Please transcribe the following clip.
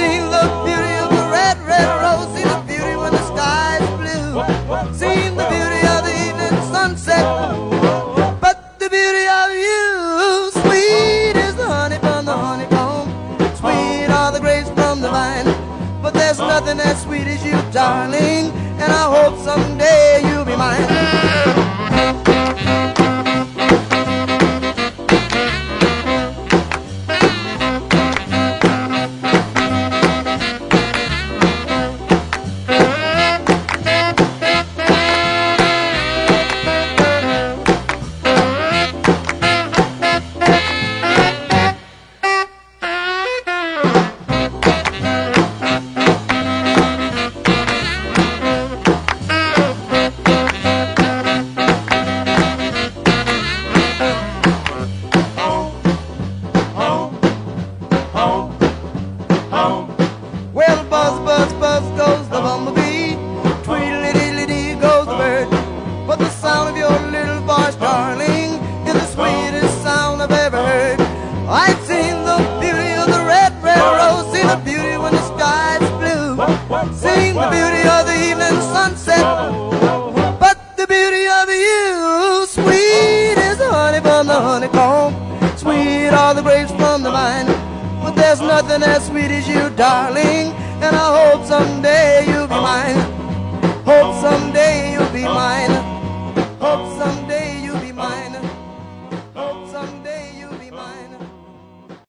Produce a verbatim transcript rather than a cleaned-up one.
seen the beauty of the red, red rose, seen the beauty when the sky is blue, seen the beauty of the evening sunset, but the beauty of you, sweet is the honey from the honeycomb, sweet are the grapes from the vine, but there's nothing as sweet as you, darling, and I hope someday you'll be mine. Well, buzz, buzz, buzz goes the bumblebee, tweedledee-dee goes the bird, but the sound of your little voice, darling, is the sweetest sound I've ever heard. I've seen the beauty of the red, red rose, seen the beauty when the sky is blue, seen the beauty of the evening sunset, but the beauty of you, sweet is the honey from the honeycomb, sweet are the grapes from the vine, but there's nothing as sweet as you, darling, and I hope someday you